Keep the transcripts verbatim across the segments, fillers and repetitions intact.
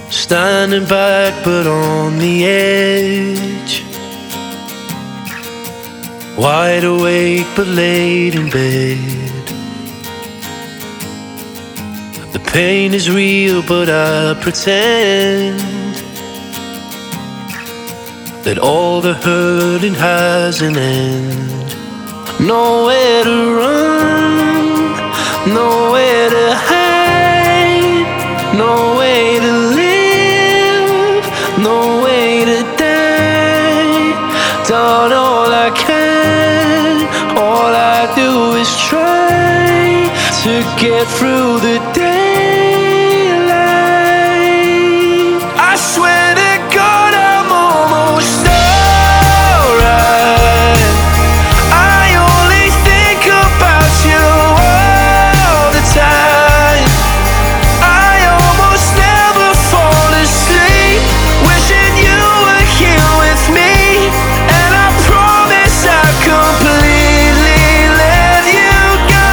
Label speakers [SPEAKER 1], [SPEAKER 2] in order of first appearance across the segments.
[SPEAKER 1] Standing back but on the edge, wide awake but laid in bed. The pain is real but I pretend that all the hurting has an end. Nowhere to run, nowhere to hide, no way to live, no way to die. Done all I can, all I do is try to get through the daylight. I swear to God I'm almost alright. I only think about you all the time. I almost never fall asleep, wishing you were here with me. And I promise I'll completely let you go.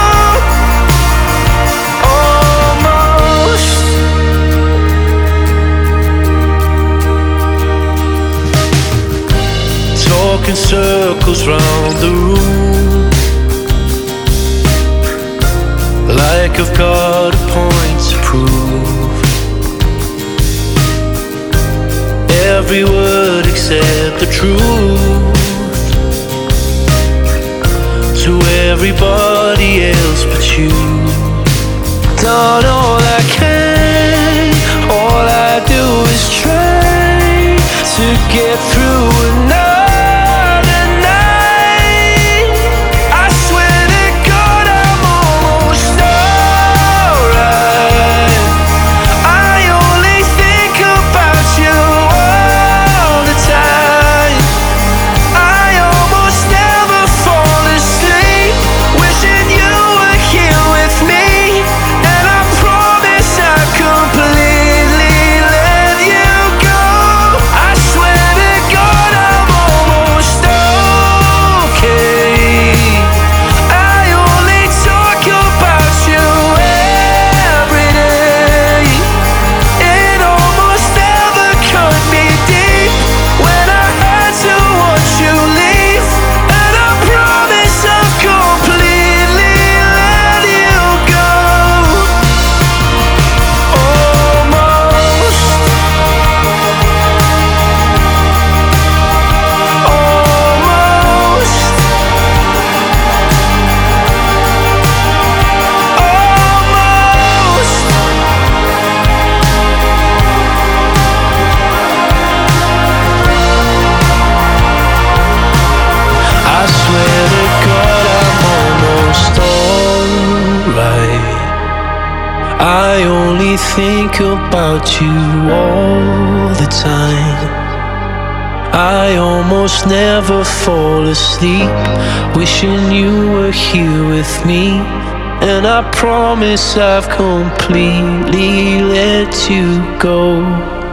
[SPEAKER 1] Almost. Talking circles round the room, like I've got a point to prove. Every word except the truth to everybody else but you. Done all I can, all I do is try to get through another night. I swear to God I'm almost alright. I only think about you all the time. I almost never fall asleep, wishing you were here with me. And I promise I'll completely let you go. I swear to God I'm almost okay. I only talk about you every day. It almost never cut me deep when I had to watch you leave. And I promise I'll completely let you go. Almost. Almost. Almost. I swear to God I'm almost alright. I only think about you all the time. I almost never fall asleep, wishing you were here with me. And I promise I've completely let you go.